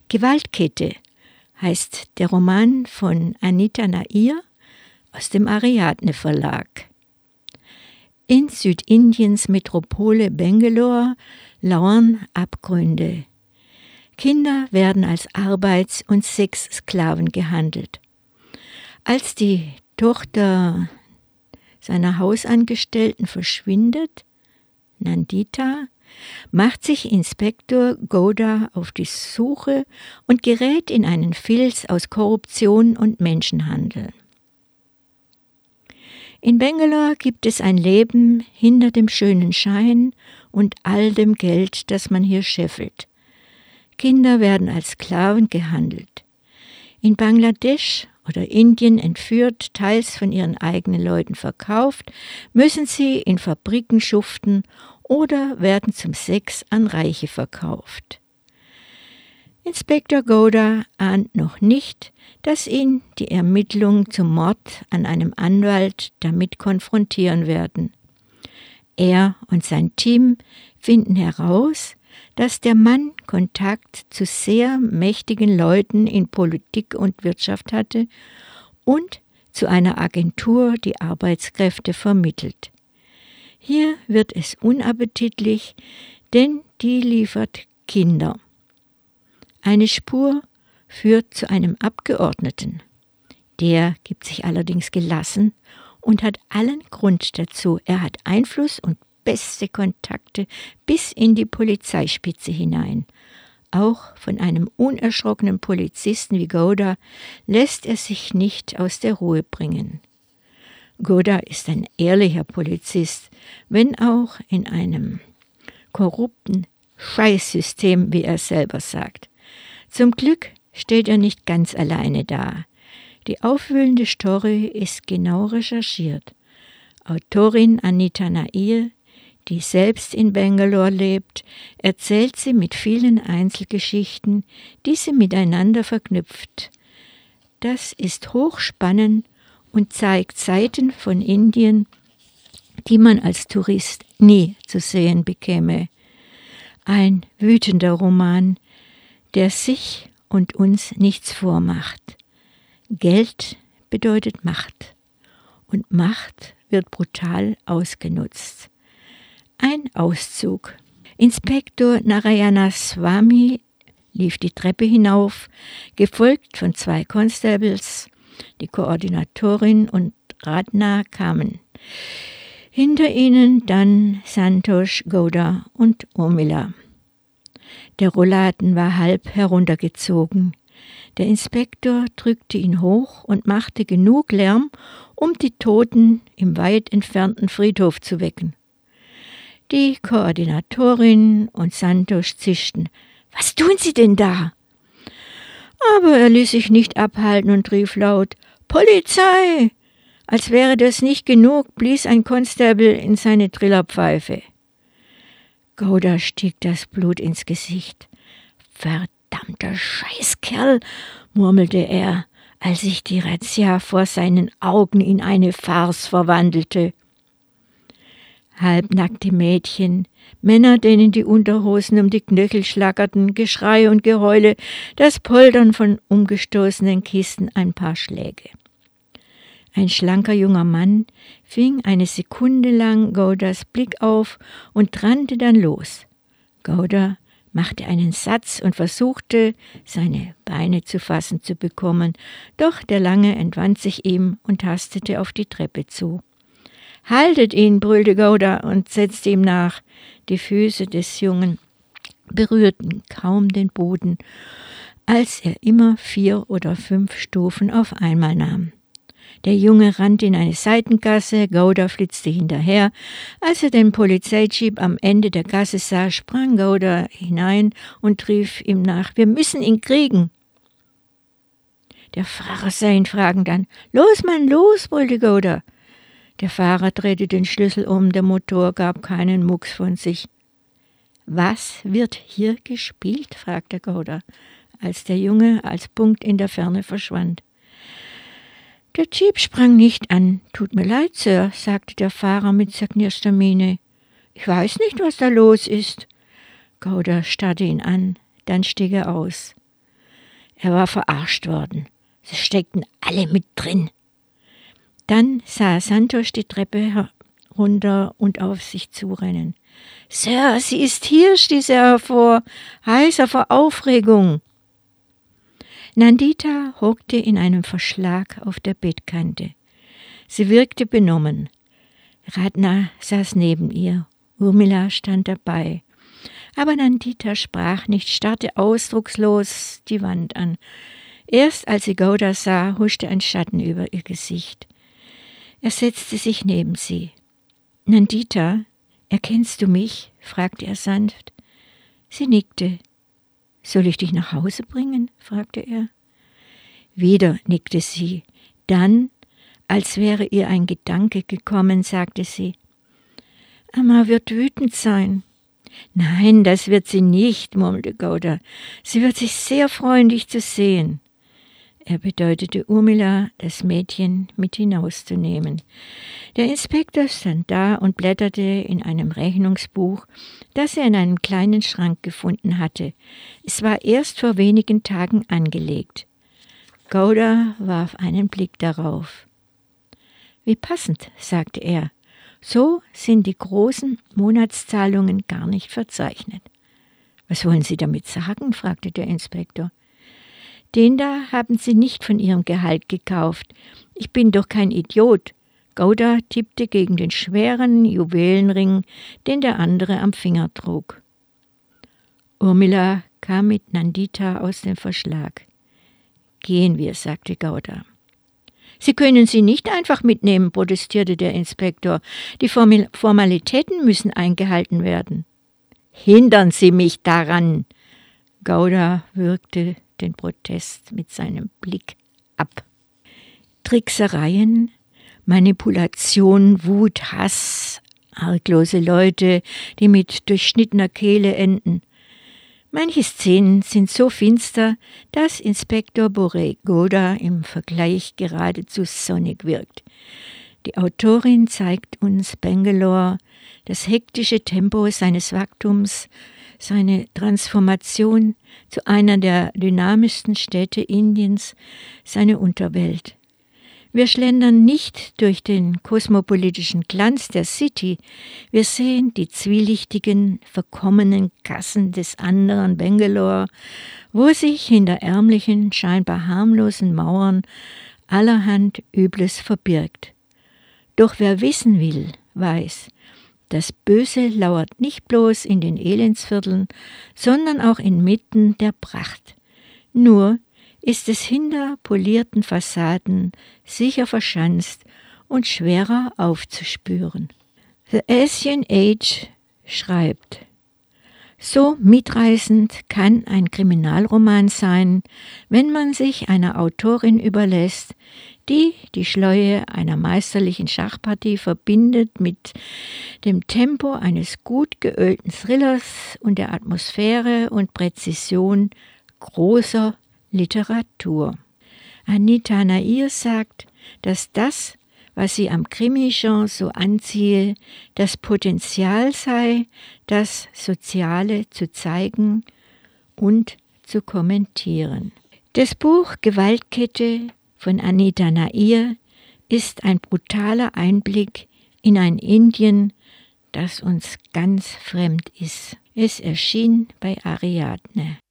Gewaltkette heißt der Roman von Anita Nair aus dem Ariadne Verlag. In Südindiens Metropole Bangalore lauern Abgründe. Kinder werden als Arbeits- und Sexsklaven gehandelt. Als die Tochter seiner Hausangestellten verschwindet, Nandita, macht sich Inspektor Gowda auf die Suche und gerät in einen Filz aus Korruption und Menschenhandel. In Bangalore gibt es ein Leben hinter dem schönen Schein und all dem Geld, das man hier scheffelt. Kinder werden als Sklaven gehandelt. In Bangladesch oder Indien entführt, teils von ihren eigenen Leuten verkauft, müssen sie in Fabriken schuften oder werden zum Sex an Reiche verkauft. Inspektor Gowda ahnt noch nicht, dass ihn die Ermittlungen zum Mord an einem Anwalt damit konfrontieren werden. Er und sein Team finden heraus, dass der Mann Kontakt zu sehr mächtigen Leuten in Politik und Wirtschaft hatte und zu einer Agentur, die Arbeitskräfte vermittelt. Hier wird es unappetitlich, denn die liefert Kinder. Eine Spur führt zu einem Abgeordneten. Der gibt sich allerdings gelassen und hat allen Grund dazu. Er hat Einfluss und beste Kontakte bis in die Polizeispitze hinein. Auch von einem unerschrockenen Polizisten wie Gowda lässt er sich nicht aus der Ruhe bringen. Gowda ist ein ehrlicher Polizist, wenn auch in einem korrupten Scheißsystem, wie er selber sagt. Zum Glück steht er nicht ganz alleine da. Die aufwühlende Story ist genau recherchiert. Autorin Anita Nair, die selbst in Bangalore lebt, erzählt sie mit vielen Einzelgeschichten, die sie miteinander verknüpft. Das ist hochspannend und zeigt Seiten von Indien, die man als Tourist nie zu sehen bekäme. Ein wütender Roman, der sich und uns nichts vormacht. Geld bedeutet Macht und Macht wird brutal ausgenutzt. Ein Auszug. Inspektor Narayana Swamy lief die Treppe hinauf, gefolgt von 2 Constables. Die Koordinatorin und Radna kamen. Hinter ihnen dann Santosh, Gowda und Urmila. Der Rollladen war halb heruntergezogen. Der Inspektor drückte ihn hoch und machte genug Lärm, um die Toten im weit entfernten Friedhof zu wecken. Die Koordinatorin und Santosh zischten. »Was tun Sie denn da?« Aber er ließ sich nicht abhalten und rief laut, »Polizei!« Als wäre das nicht genug, blies ein Constable in seine Trillerpfeife. Gowda stieg das Blut ins Gesicht. »Verdammter Scheißkerl«, murmelte er, als sich die Razzia vor seinen Augen in eine Farce verwandelte. Halbnackte Mädchen, Männer, denen die Unterhosen um die Knöchel schlackerten, Geschrei und Geheule, das Poltern von umgestoßenen Kisten, ein paar Schläge. Ein schlanker junger Mann fing eine Sekunde lang Gowdas Blick auf und rannte dann los. Gowda machte einen Satz und versuchte, seine Beine zu fassen zu bekommen, doch der Lange entwand sich ihm und tastete auf die Treppe zu. »Haltet ihn«, brüllte Gowda und setzte ihm nach. Die Füße des Jungen berührten kaum den Boden, als er immer 4 oder 5 Stufen auf einmal nahm. Der Junge rannte in eine Seitengasse, Gowda flitzte hinterher. Als er den Polizeijeep am Ende der Gasse sah, sprang Gowda hinein und rief ihm nach, »Wir müssen ihn kriegen!« Der Fahrer sah ihn fragend an. »Los, Mann, los«, brüllte Gowda. Der Fahrer drehte den Schlüssel um, der Motor gab keinen Mucks von sich. »Was wird hier gespielt?« fragte Gowda, als der Junge als Punkt in der Ferne verschwand. »Der Jeep sprang nicht an. »Tut mir leid, Sir«, sagte der Fahrer mit zerknirschter Miene. »Ich weiß nicht, was da los ist.« Gowda starrte ihn an, dann stieg er aus. Er war verarscht worden. Sie steckten alle mit drin. Dann sah er Santos die Treppe herunter und auf sich zurennen. »Sir, sie ist hier«, stieß er hervor, heiser vor Aufregung. Nandita hockte in einem Verschlag auf der Bettkante. Sie wirkte benommen. Radna saß neben ihr. Urmila stand dabei. Aber Nandita sprach nicht, starrte ausdruckslos die Wand an. Erst als sie Gowda sah, huschte ein Schatten über ihr Gesicht. Er setzte sich neben sie. »Nandita, erkennst du mich?« fragte er sanft. Sie nickte. »Soll ich dich nach Hause bringen?« fragte er. Wieder nickte sie. Dann, als wäre ihr ein Gedanke gekommen, sagte sie, »Amma wird wütend sein.« »Nein, das wird sie nicht«, murmelte Gowda. »Sie wird sich sehr freuen, dich zu sehen.« Er bedeutete Urmila, das Mädchen mit hinauszunehmen. Der Inspektor stand da und blätterte in einem Rechnungsbuch, das er in einem kleinen Schrank gefunden hatte. Es war erst vor wenigen Tagen angelegt. Gowda warf einen Blick darauf. »Wie passend«, sagte er. »So sind die großen Monatszahlungen gar nicht verzeichnet.« »Was wollen Sie damit sagen?« fragte der Inspektor. »Den da haben Sie nicht von Ihrem Gehalt gekauft. Ich bin doch kein Idiot.« Gowda tippte gegen den schweren Juwelenring, den der andere am Finger trug. Urmila kam mit Nandita aus dem Verschlag. »Gehen wir«, sagte Gowda. »Sie können sie nicht einfach mitnehmen«, protestierte der Inspektor. »Die Formalitäten müssen eingehalten werden.« »Hindern Sie mich daran!« Gowda würgte den Protest mit seinem Blick ab. Tricksereien, Manipulation, Wut, Hass, arglose Leute, die mit durchschnittener Kehle enden. Manche Szenen sind so finster, dass Inspektor Gowda im Vergleich geradezu sonnig wirkt. Die Autorin zeigt uns Bangalore, das hektische Tempo seines Wachstums, seine Transformation zu einer der dynamischsten Städte Indiens, seine Unterwelt. Wir schlendern nicht durch den kosmopolitischen Glanz der City, wir sehen die zwielichtigen, verkommenen Gassen des anderen Bangalore, wo sich hinter ärmlichen, scheinbar harmlosen Mauern allerhand Übles verbirgt. Doch wer wissen will, weiß, das Böse lauert nicht bloß in den Elendsvierteln, sondern auch inmitten der Pracht. Nur ist es hinter polierten Fassaden sicher verschanzt und schwerer aufzuspüren. The Asian Age schreibt: So mitreißend kann ein Kriminalroman sein, wenn man sich einer Autorin überlässt, die die Schleue einer meisterlichen Schachpartie verbindet mit dem Tempo eines gut geölten Thrillers und der Atmosphäre und Präzision großer Literatur. Anita Nair sagt, dass das, was sie am Krimi-Genre so anziehe, das Potenzial sei, das Soziale zu zeigen und zu kommentieren. Das Buch Gewaltkette von Anita Nair ist ein brutaler Einblick in ein Indien, das uns ganz fremd ist. Es erschien bei Ariadne.